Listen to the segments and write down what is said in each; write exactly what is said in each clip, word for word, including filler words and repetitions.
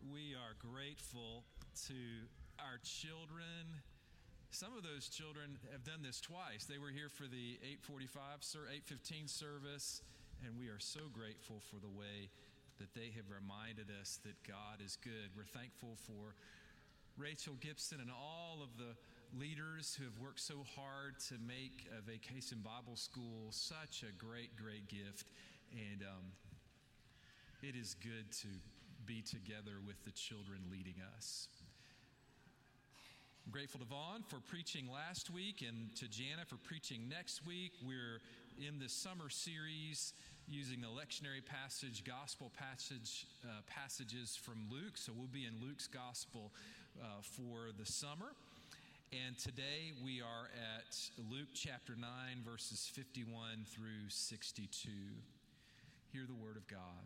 we are grateful to our children. Some of those children have done this twice. They were here for the eight forty-five, eight fifteen service, and we are so grateful for the way that they have reminded us that God is good. We're thankful for Rachel Gibson and all of the leaders who have worked so hard to make a Vacation Bible School such a great, great gift. And um, it is good to be together with the children leading us. I'm grateful to Vaughn for preaching last week and to Jana for preaching next week. We're in this summer series using the lectionary passage, gospel passage uh, passages from Luke. So we'll be in Luke's gospel uh, for the summer. And today we are at Luke chapter nine, verses fifty-one through sixty-two. Hear the word of God.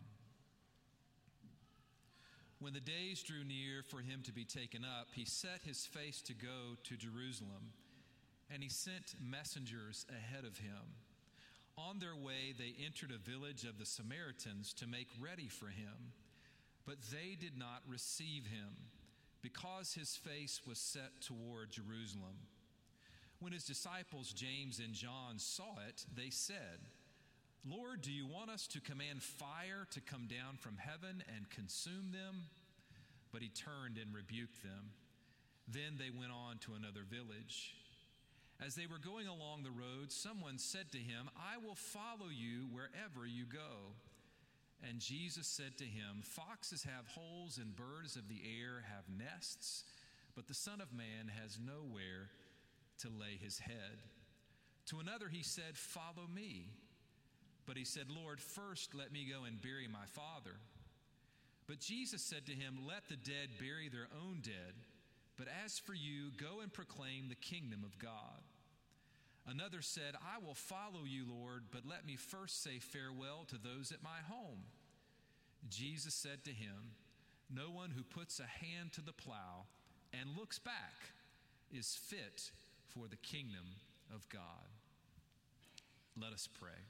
When the days drew near for him to be taken up, he set his face to go to Jerusalem, and he sent messengers ahead of him. On their way, they entered a village of the Samaritans to make ready for him, but they did not receive him, because his face was set toward Jerusalem. When his disciples James and John saw it, they said, "Lord, do you want us to command fire to come down from heaven and consume them?" But he turned and rebuked them. Then they went on to another village. As they were going along the road, someone said to him, "I will follow you wherever you go." And Jesus said to him, "Foxes have holes and birds of the air have nests, but the Son of Man has nowhere to lay his head." To another he said, "Follow me." But he said, "Lord, first let me go and bury my father." But Jesus said to him, "Let the dead bury their own dead, but as for you, go and proclaim the kingdom of God." Another said, "I will follow you, Lord, but let me first say farewell to those at my home." Jesus said to him, "No one who puts a hand to the plow and looks back is fit for the kingdom of God." Let us pray.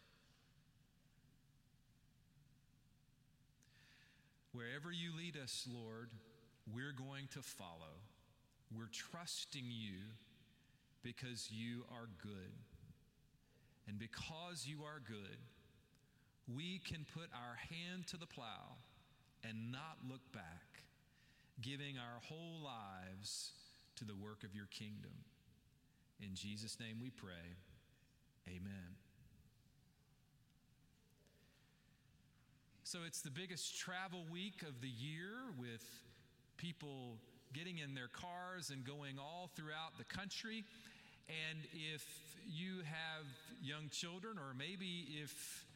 Wherever you lead us, Lord, we're going to follow. We're trusting you because you are good. And because you are good, we can put our hand to the plow and not look back, giving our whole lives to the work of your kingdom. In Jesus' name we pray. Amen. So it's the biggest travel week of the year, with people getting in their cars and going all throughout the country. And if you have young children, or maybe if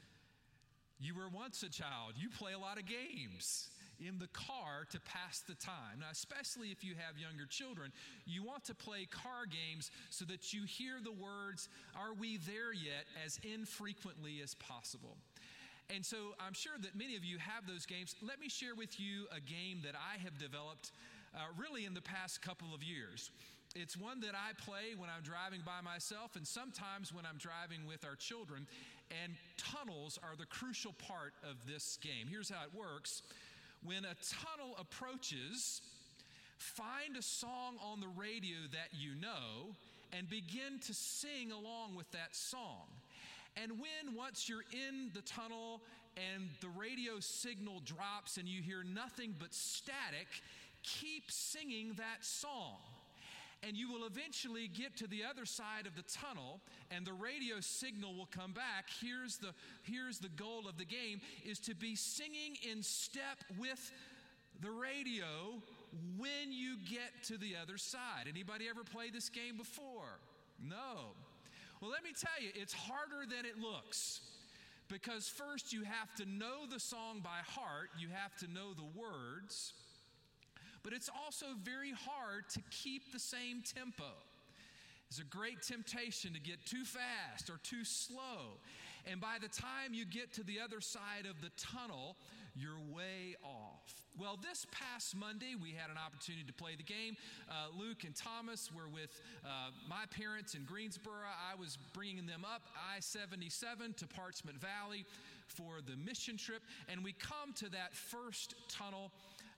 you were once a child, you play a lot of games in the car to pass the time. Now, especially if you have younger children, you want to play car games so that you hear the words, "Are we there yet?" as infrequently as possible. And so I'm sure that many of you have those games. Let me share with you a game that I have developed uh, really in the past couple of years. It's one that I play when I'm driving by myself and sometimes when I'm driving with our children. And tunnels are the crucial part of this game. Here's how it works. When a tunnel approaches, find a song on the radio that you know and begin to sing along with that song. And when, once you're in the tunnel and the radio signal drops and you hear nothing but static, keep singing that song. And you will eventually get to the other side of the tunnel and the radio signal will come back. Here's the, here's the goal of the game, is to be singing in step with the radio when you get to the other side. Anybody ever played this game before? No. Well, let me tell you, it's harder than it looks, because first you have to know the song by heart, you have to know the words, but it's also very hard to keep the same tempo. It's a great temptation to get too fast or too slow, and by the time you get to the other side of the tunnel, you're way off. Well, this past Monday, we had an opportunity to play the game. Uh, Luke and Thomas were with uh, my parents in Greensboro. I was bringing them up I seventy-seven to Parchment Valley for the mission trip, and we come to that first tunnel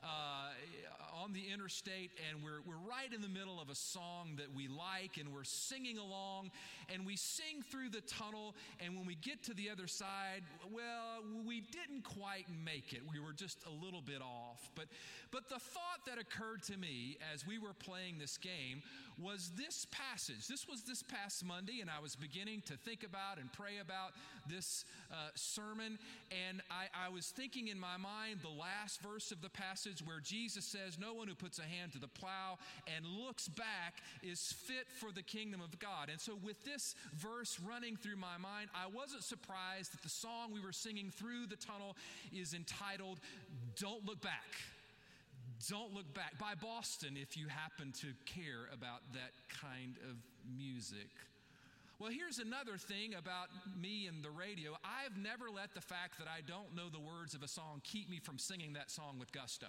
uh, on the interstate, and we're, we're right in the middle of a song that we like, and we're singing along, and we sing through the tunnel, and when we get to the other side, well, we didn't quite make it. We were just a little bit off. But, but the thought that occurred to me as we were playing this game was this passage. This was this past Monday, and I was beginning to think about and pray about this uh, sermon, and I, I was thinking in my mind the last verse of the passage where Jesus says, "No one who puts a hand to the plow and looks back is fit for the kingdom of God." And so with this verse running through my mind, I wasn't surprised that the song we were singing through the tunnel is entitled, "Don't Look Back." Don't Look Back, by Boston, if you happen to care about that kind of music. Well, here's another thing about me and the radio. I've never let the fact that I don't know the words of a song keep me from singing that song with gusto.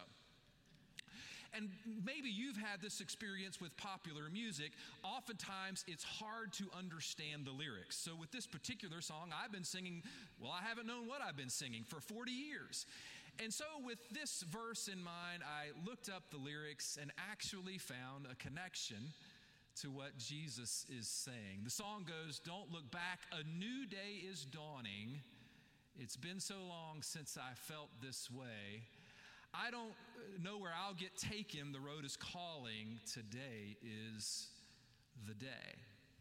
And maybe you've had this experience with popular music. Oftentimes, it's hard to understand the lyrics. So with this particular song, I've been singing, well, I haven't known what I've been singing for forty years. And so with this verse in mind, I looked up the lyrics and actually found a connection to what Jesus is saying. The song goes, "Don't look back, a new day is dawning. It's been so long since I felt this way. I don't know where I'll get taken. The road is calling. Today is the day."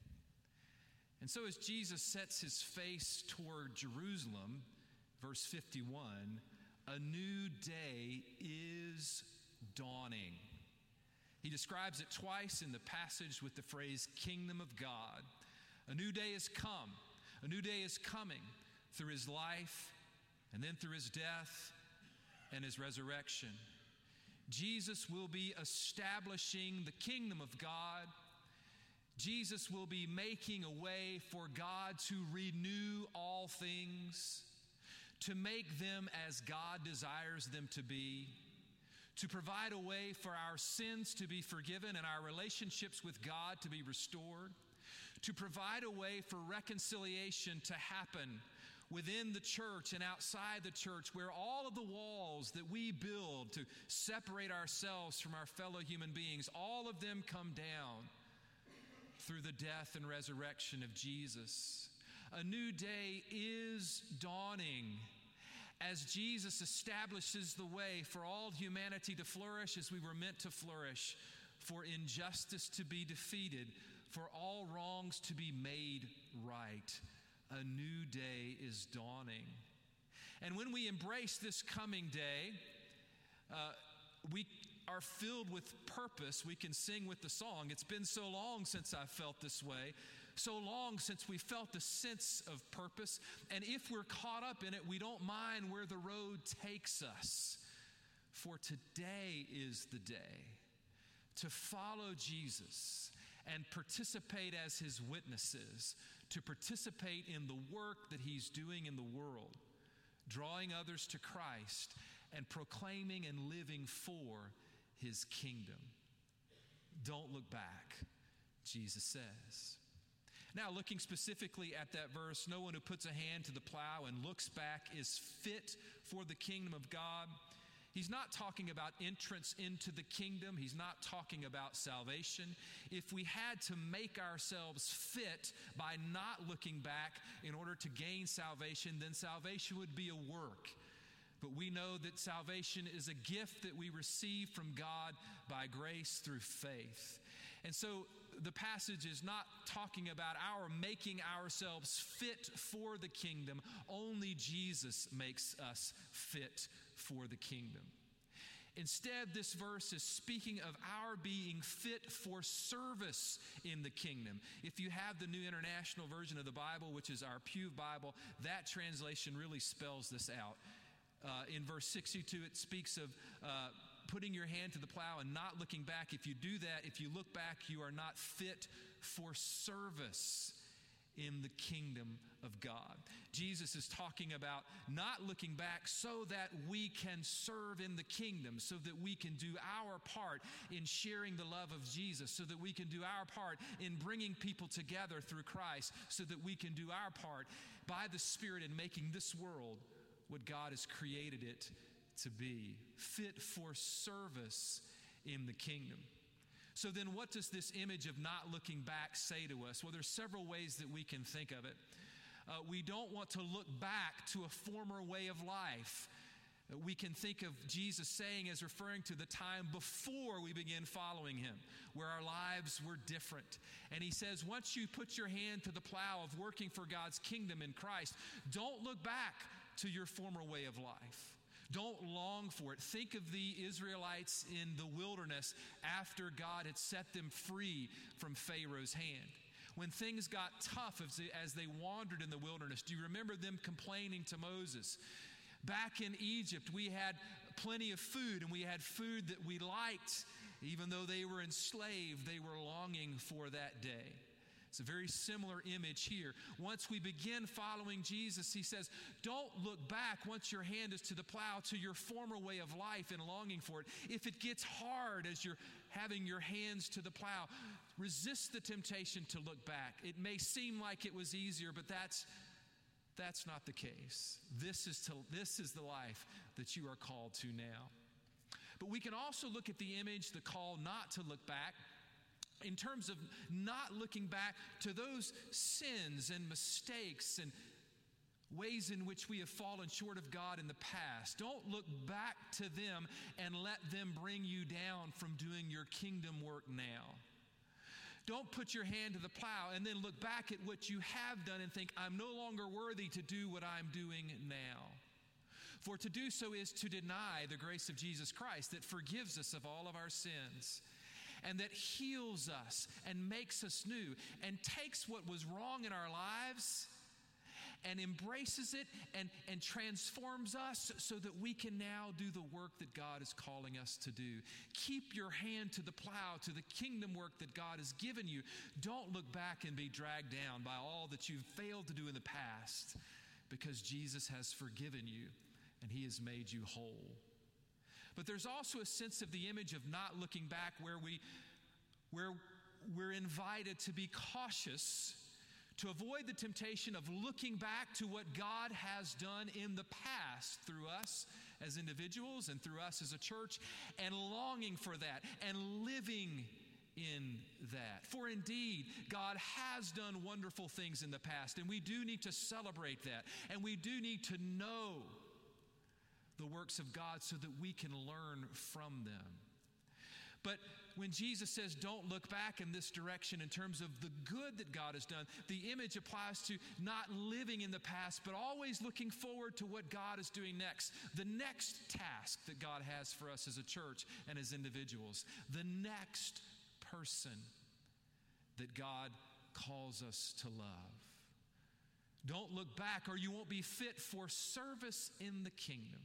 And so as Jesus sets his face toward Jerusalem, verse fifty-one, a new day is dawning. He describes it twice in the passage with the phrase kingdom of God. A new day has come. A new day is coming through his life and then through his death and his resurrection. Jesus will be establishing the kingdom of God. Jesus will be making a way for God to renew all things, to make them as God desires them to be, to provide a way for our sins to be forgiven and our relationships with God to be restored, to provide a way for reconciliation to happen within the church and outside the church, where all of the walls that we build to separate ourselves from our fellow human beings, all of them come down through the death and resurrection of Jesus. A new day is dawning as Jesus establishes the way for all humanity to flourish as we were meant to flourish, for injustice to be defeated, for all wrongs to be made right. A new day is dawning. And when we embrace this coming day, uh, we are filled with purpose. We can sing with the song, "It's been so long since I felt this way." So long since we felt the sense of purpose. And if we're caught up in it, we don't mind where the road takes us. For today is the day to follow Jesus and participate as his witnesses, to participate in the work that he's doing in the world, drawing others to Christ and proclaiming and living for his kingdom. Don't look back, Jesus says. Now, looking specifically at that verse, no one who puts a hand to the plow and looks back is fit for the kingdom of God. He's not talking about entrance into the kingdom. He's not talking about salvation. If we had to make ourselves fit by not looking back in order to gain salvation, then salvation would be a work. But we know that salvation is a gift that we receive from God by grace through faith. And so the passage is not talking about our making ourselves fit for the kingdom. Only Jesus makes us fit for the kingdom. Instead, this verse is speaking of our being fit for service in the kingdom. If you have the New International Version of the Bible, which is our Pew Bible, that translation really spells this out. Uh, in verse sixty-two, it speaks of uh, putting your hand to the plow and not looking back. If you do that, if you look back, you are not fit for service in the kingdom of God. Jesus is talking about not looking back so that we can serve in the kingdom, so that we can do our part in sharing the love of Jesus, so that we can do our part in bringing people together through Christ, so that we can do our part by the Spirit in making this world what God has created it to be, fit for service in the kingdom. So then what does this image of not looking back say to us? Well, there's several ways that we can think of it. Uh, we don't want to look back to a former way of life. We can think of Jesus saying as referring to the time before we begin following him, where our lives were different. And he says, once you put your hand to the plow of working for God's kingdom in Christ, don't look back to your former way of life. Don't long for it. Think of the Israelites in the wilderness after God had set them free from Pharaoh's hand. When things got tough as they, as they wandered in the wilderness, do you remember them complaining to Moses? Back in Egypt, we had plenty of food, and we had food that we liked. Even though they were enslaved, they were longing for that day. It's a very similar image here. Once we begin following Jesus, he says, don't look back once your hand is to the plow to your former way of life and longing for it. If it gets hard as you're having your hands to the plow, resist the temptation to look back. It may seem like it was easier, but that's That's not the case. This is to, this is the life that you are called to now. But we can also look at the image, the call not to look back, in terms of not looking back to those sins and mistakes and ways in which we have fallen short of God in the past. Don't look back to them and let them bring you down from doing your kingdom work now. Don't put your hand to the plow and then look back at what you have done and think, I'm no longer worthy to do what I'm doing now. For to do so is to deny the grace of Jesus Christ that forgives us of all of our sins and that heals us and makes us new and takes what was wrong in our lives and embraces it and, and transforms us so that we can now do the work that God is calling us to do. Keep your hand to the plow, to the kingdom work that God has given you. Don't look back and be dragged down by all that you've failed to do in the past, because Jesus has forgiven you and he has made you whole. But there's also a sense of the image of not looking back where we, where we're invited to be cautious, to avoid the temptation of looking back to what God has done in the past through us as individuals and through us as a church, and longing for that and living in that. For indeed, God has done wonderful things in the past, and we do need to celebrate that, and we do need to know the works of God so that we can learn from them. But when Jesus says don't look back in this direction in terms of the good that God has done, the image applies to not living in the past, but always looking forward to what God is doing next. The next task that God has for us as a church and as individuals. The next person that God calls us to love. Don't look back or you won't be fit for service in the kingdom.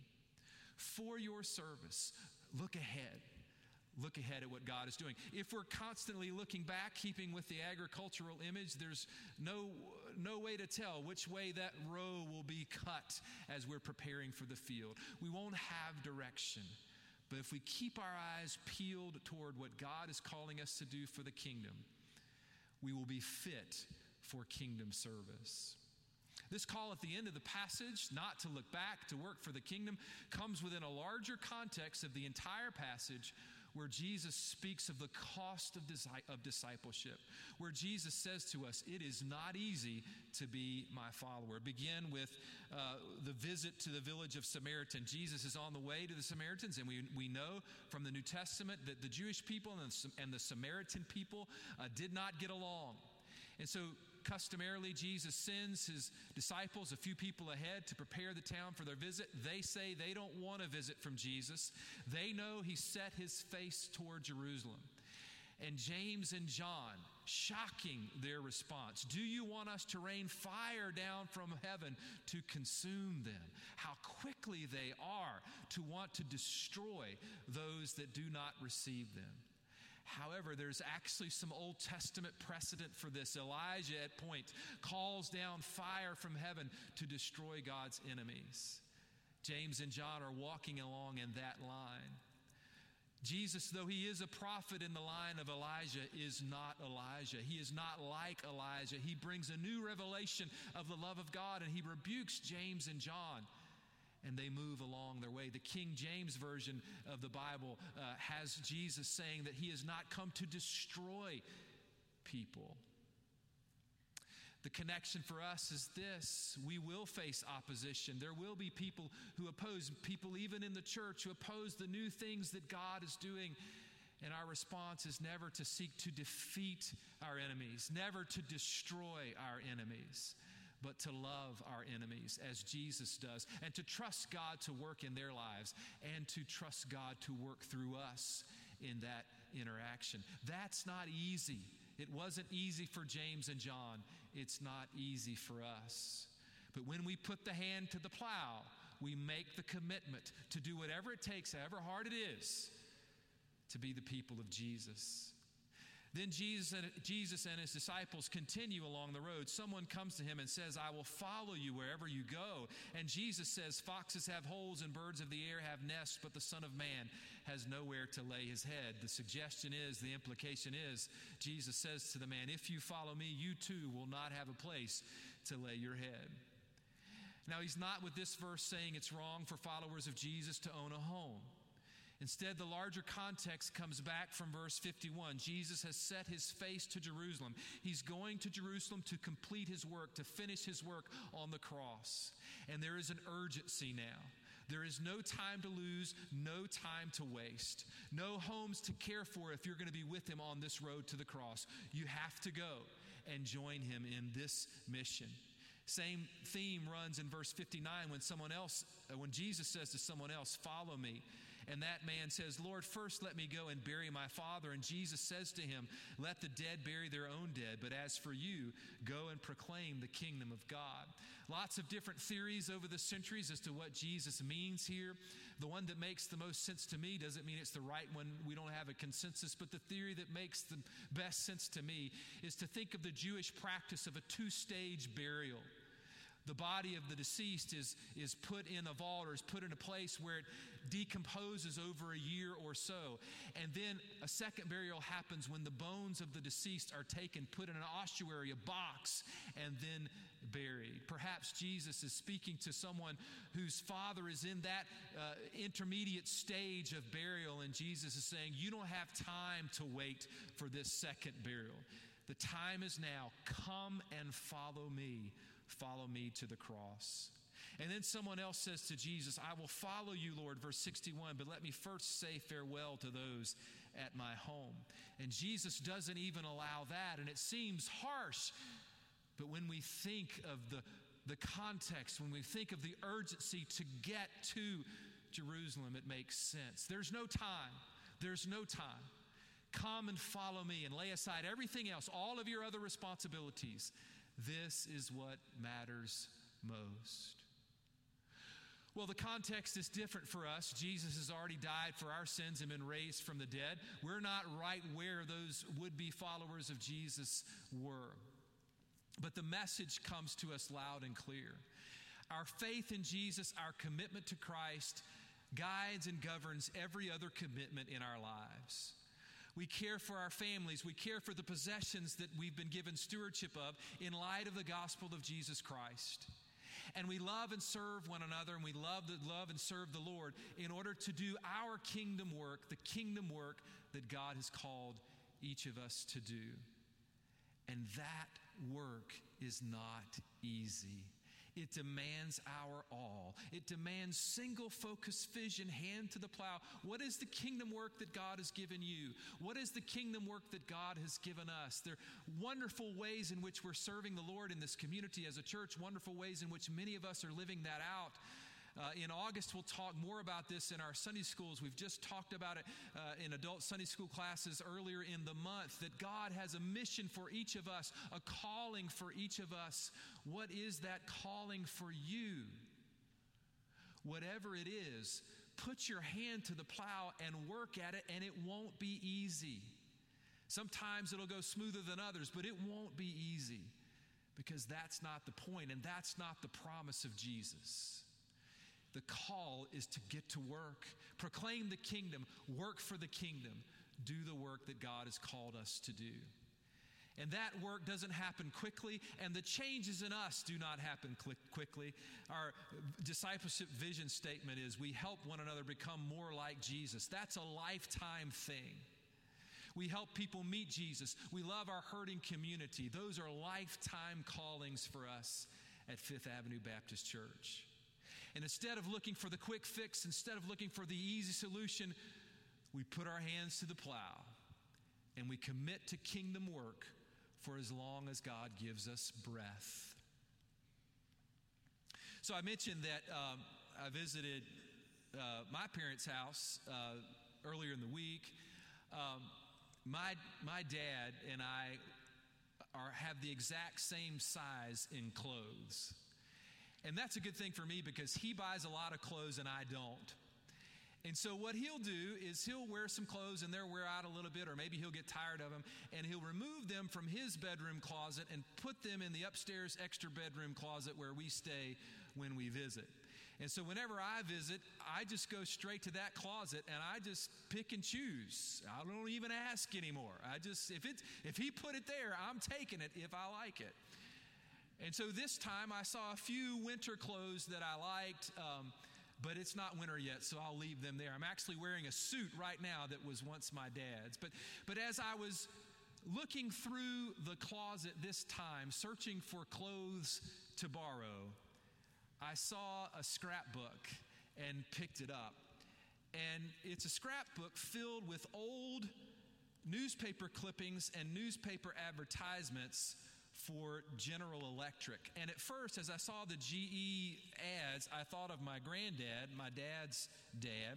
For your service, look ahead. Look ahead at what God is doing. If we're constantly looking back, keeping with the agricultural image, there's no, no way to tell which way that row will be cut as we're preparing for the field. We won't have direction. But if we keep our eyes peeled toward what God is calling us to do for the kingdom, we will be fit for kingdom service. This call at the end of the passage, not to look back, to work for the kingdom, comes within a larger context of the entire passage, where Jesus speaks of the cost of, disi- of discipleship, where Jesus says to us, it is not easy to be my follower. Begin with uh, the visit to the village of Samaritan. Jesus is on the way to the Samaritans, and we, we know from the New Testament that the Jewish people and the, and the Samaritan people uh, did not get along. And so customarily, Jesus sends his disciples, a few people ahead, to prepare the town for their visit. They say they don't want a visit from Jesus. They know he set his face toward Jerusalem. And James and John, shocking their response. Do you want us to rain fire down from heaven to consume them? How quickly they are to want to destroy those that do not receive them. However, there's actually some Old Testament precedent for this. Elijah at point calls down fire from heaven to destroy God's enemies. James and John are walking along in that line. Jesus, though he is a prophet in the line of Elijah, is not Elijah. He is not like Elijah. He brings a new revelation of the love of God, and he rebukes James and John and they move along their way. The King James Version of the Bible uh, has Jesus saying that he has not come to destroy people. The connection for us is this: we will face opposition. There will be people who oppose, people even in the church who oppose the new things that God is doing. And our response is never to seek to defeat our enemies, never to destroy our enemies, but to love our enemies as Jesus does, and to trust God to work in their lives, and to trust God to work through us in that interaction. That's not easy. It wasn't easy for James and John. It's not easy for us. But when we put the hand to the plow, we make the commitment to do whatever it takes, however hard it is, to be the people of Jesus. Then Jesus and, Jesus and his disciples continue along the road. Someone comes to him and says, "I will follow you wherever you go." And Jesus says, "Foxes have holes and birds of the air have nests, but the Son of Man has nowhere to lay his head." The suggestion is, the implication is, Jesus says to the man, "If you follow me, you too will not have a place to lay your head." Now, he's not with this verse saying it's wrong for followers of Jesus to own a home. Instead, the larger context comes back from verse fifty-one. Jesus has set his face to Jerusalem. He's going to Jerusalem to complete his work, to finish his work on the cross. And there is an urgency now. There is no time to lose, no time to waste, no homes to care for if you're going to be with him on this road to the cross. You have to go and join him in this mission. Same theme runs in verse fifty-nine when someone else, when Jesus says to someone else, "Follow me." And that man says, "Lord, first let me go and bury my father." And Jesus says to him, "Let the dead bury their own dead, but as for you, go and proclaim the kingdom of God." Lots of different theories over the centuries as to what Jesus means here. The one that makes the most sense to me doesn't mean it's the right one. We don't have a consensus, but the theory that makes the best sense to me is to think of the Jewish practice of a two-stage burial. The body of the deceased is, is put in a vault, or is put in a place where it decomposes over a year or so. And then a second burial happens when the bones of the deceased are taken, put in an ossuary, a box, and then buried. Perhaps Jesus is speaking to someone whose father is in that uh, intermediate stage of burial, and Jesus is saying, you don't have time to wait for this second burial. The time is now. Come and follow me. Follow me to the cross. And then someone else says to Jesus, "I will follow you, Lord," verse sixty-one, "but let me first say farewell to those at my home." And Jesus doesn't even allow that, and it seems harsh. But when we think of the, the context, when we think of the urgency to get to Jerusalem, it makes sense. There's no time. There's no time. Come and follow me and lay aside everything else, all of your other responsibilities. This is what matters most. Well, the context is different for us. Jesus has already died for our sins and been raised from the dead. We're not right where those would-be followers of Jesus were. But the message comes to us loud and clear. Our faith in Jesus, our commitment to Christ, guides and governs every other commitment in our lives. We care for our families. We care for the possessions that we've been given stewardship of in light of the gospel of Jesus Christ. And we love and serve one another, and we love to love and serve the Lord in order to do our kingdom work, the kingdom work that God has called each of us to do. And that work is not easy. It demands our all. It demands single-focus vision, hand to the plow. What is the kingdom work that God has given you? What is the kingdom work that God has given us? There are wonderful ways in which we're serving the Lord in this community as a church, wonderful ways in which many of us are living that out. Uh, in August, we'll talk more about this in our Sunday schools. We've just talked about it uh, in adult Sunday school classes earlier in the month, that God has a mission for each of us, a calling for each of us. What is that calling for you? Whatever it is, put your hand to the plow and work at it, and it won't be easy. Sometimes it'll go smoother than others, but it won't be easy, because that's not the point, and that's not the promise of Jesus. The call is to get to work, proclaim the kingdom, work for the kingdom, do the work that God has called us to do. And that work doesn't happen quickly, and the changes in us do not happen quickly. Our discipleship vision statement is we help one another become more like Jesus. That's a lifetime thing. We help people meet Jesus. We love our hurting community. Those are lifetime callings for us at Fifth Avenue Baptist Church. And instead of looking for the quick fix, instead of looking for the easy solution, we put our hands to the plow and we commit to kingdom work for as long as God gives us breath. So I mentioned that um, I visited uh, my parents' house uh, earlier in the week. Um, my my dad and I are have the exact same size in clothes. And that's a good thing for me because he buys a lot of clothes and I don't. And so what he'll do is he'll wear some clothes and they'll wear out a little bit, or maybe he'll get tired of them, and he'll remove them from his bedroom closet and put them in the upstairs extra bedroom closet where we stay when we visit. And so whenever I visit, I just go straight to that closet and I just pick and choose. I don't even ask anymore. I just, if it's, if he put it there, I'm taking it if I like it. And so this time I saw a few winter clothes that I liked, um, but it's not winter yet, so I'll leave them there. I'm actually wearing a suit right now that was once my dad's. But, but as I was looking through the closet this time, searching for clothes to borrow, I saw a scrapbook and picked it up. And it's a scrapbook filled with old newspaper clippings and newspaper advertisements for General Electric. And at first, as I saw the G E ads, I thought of my granddad, my dad's dad,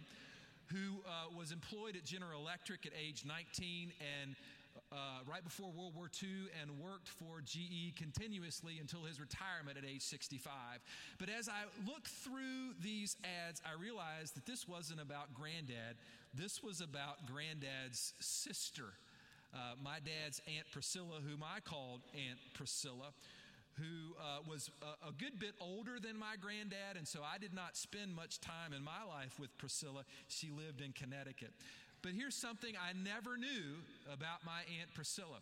who uh, was employed at General Electric at age nineteen and uh, right before World War Two, and worked for G E continuously until his retirement at age sixty-five. But as I looked through these ads, I realized that this wasn't about granddad. This was about granddad's sister. Uh, my dad's Aunt Priscilla, whom I called Aunt Priscilla, who uh, was a, a good bit older than my granddad, and so I did not spend much time in my life with Priscilla. She lived in Connecticut. But here's something I never knew about my Aunt Priscilla,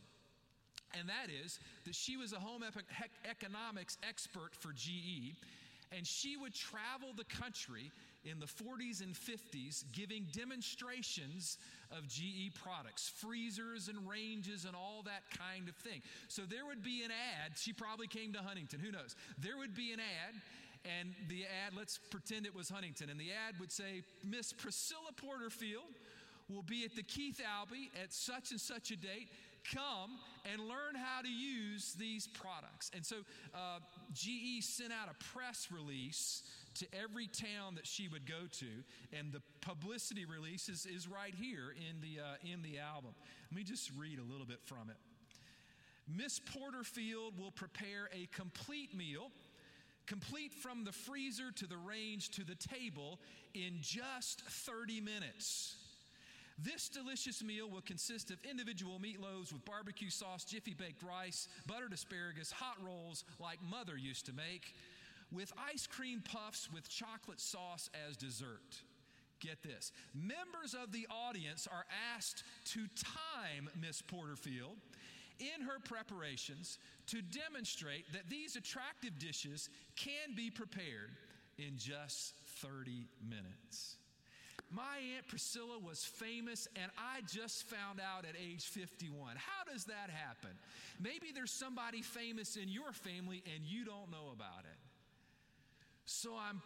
and that is that she was a home epi- economics expert for G E, and she would travel the country in the forties and fifties giving demonstrations of G E products, freezers and ranges and all that kind of thing. So there would be an ad. She probably came to Huntington. Who knows? There would be an ad, and the ad, let's pretend it was Huntington, and the ad would say, Miss Priscilla Porterfield will be at the Keith Albee at such and such a date. Come and learn how to use these products. And so uh, G E sent out a press release to every town that she would go to, and the publicity release is, is right here in the uh, in the album. Let me just read a little bit from it. Miss Porterfield will prepare a complete meal, complete from the freezer to the range to the table, in just thirty minutes. This delicious meal will consist of individual meatloaves with barbecue sauce, jiffy baked rice, buttered asparagus, hot rolls like Mother used to make, with ice cream puffs with chocolate sauce as dessert. Get this. Members of the audience are asked to time Miss Porterfield in her preparations to demonstrate that these attractive dishes can be prepared in just thirty minutes. My Aunt Priscilla was famous, and I just found out at age fifty-one. How does that happen? Maybe there's somebody famous in your family and you don't know about it. So I'm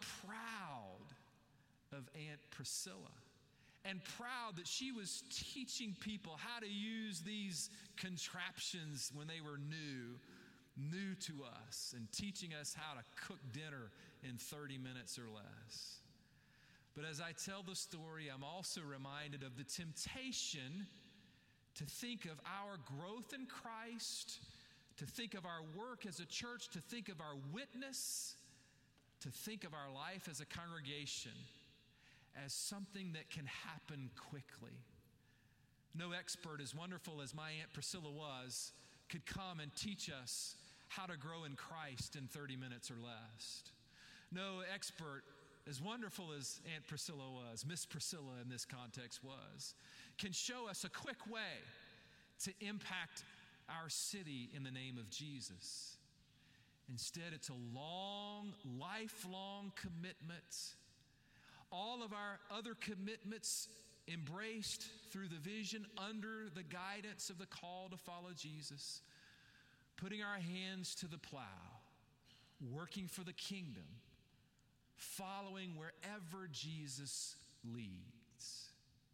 proud of Aunt Priscilla, and proud that she was teaching people how to use these contraptions when they were new, new to us, and teaching us how to cook dinner in thirty minutes or less. But as I tell the story, I'm also reminded of the temptation to think of our growth in Christ, to think of our work as a church, to think of our witness, to think of our life as a congregation as something that can happen quickly. No expert, as wonderful as my Aunt Priscilla was, could come and teach us how to grow in Christ in thirty minutes or less. No expert, as wonderful as Aunt Priscilla was, Miss Priscilla in this context was, can show us a quick way to impact our city in the name of Jesus. Instead, it's a long, lifelong commitment. All of our other commitments embraced through the vision under the guidance of the call to follow Jesus. Putting our hands to the plow, working for the kingdom, following wherever Jesus leads.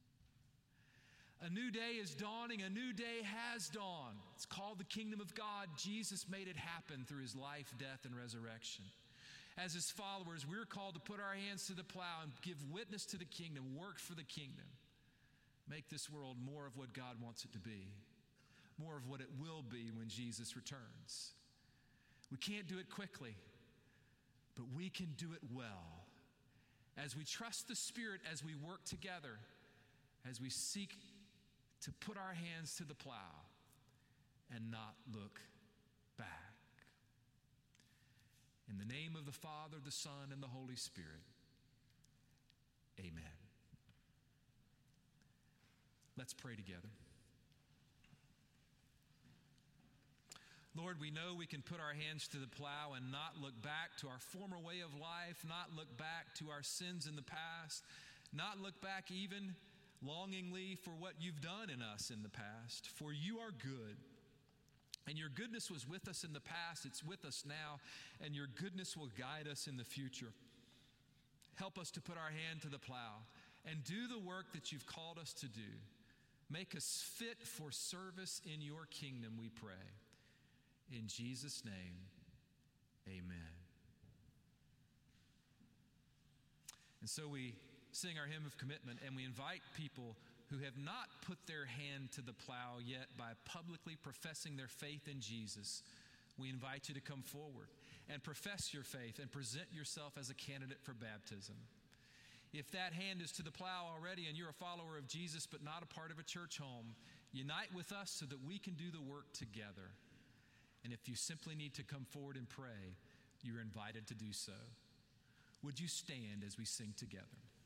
A new day is dawning. A new day has dawned. It's called the kingdom of God. Jesus made it happen through his life, death, and resurrection. As his followers, we're called to put our hands to the plow and give witness to the kingdom, work for the kingdom. Make this world more of what God wants it to be, more of what it will be when Jesus returns. We can't do it quickly, but we can do it well. As we trust the Spirit, as we work together, as we seek to put our hands to the plow and not look back. In the name of the Father, the Son, and the Holy Spirit, amen. Let's pray together. Lord, we know we can put our hands to the plow and not look back to our former way of life, not look back to our sins in the past, not look back even longingly for what you've done in us in the past. For you are good, and your goodness was with us in the past, it's with us now, and your goodness will guide us in the future. Help us to put our hand to the plow and do the work that you've called us to do. Make us fit for service in your kingdom, we pray. In Jesus' name, amen. And so we sing our hymn of commitment, and we invite people who have not put their hand to the plow yet by publicly professing their faith in Jesus. We invite you to come forward and profess your faith and present yourself as a candidate for baptism. If that hand is to the plow already and you're a follower of Jesus but not a part of a church home, unite with us so that we can do the work together. And if you simply need to come forward and pray, you're invited to do so. Would you stand as we sing together?